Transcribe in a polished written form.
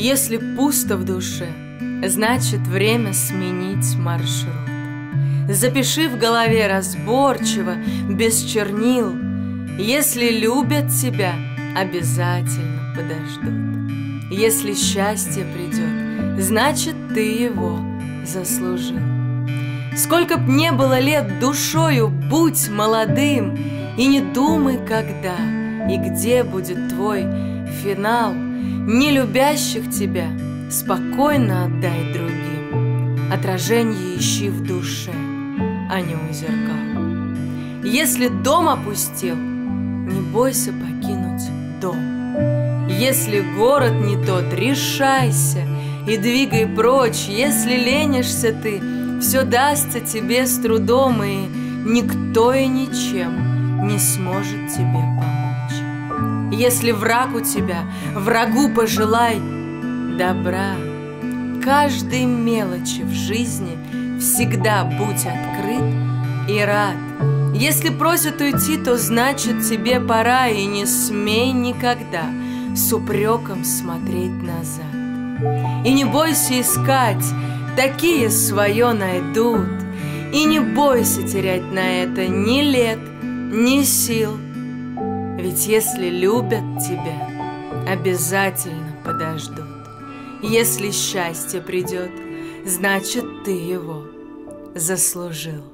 Если пусто в душе, значит время сменить маршрут. Запиши в голове разборчиво, без чернил: если любят тебя, обязательно подождут. Если счастье придет, значит ты его заслужил. Сколько б не было лет душою, будь молодым, и не думай, когда и где будет твой финал. Не любящих тебя спокойно отдай другим. Отражение ищи в душе, а не у зеркал. Если дом опустел, не бойся покинуть дом. Если город не тот, решайся и двигай прочь. Если ленишься ты, все дастся тебе с трудом, и никто и ничем не сможет тебе помочь. Если враг у тебя, врагу пожелай добра. Каждой мелочи в жизни всегда будь открыт и рад. Если просят уйти, то значит тебе пора, и не смей никогда с упреком смотреть назад. И не бойся искать, такие свое найдут. И не бойся терять на это ни лет, ни сил. Ведь если любят тебя, обязательно подождут. Если счастье придет, значит ты его заслужил.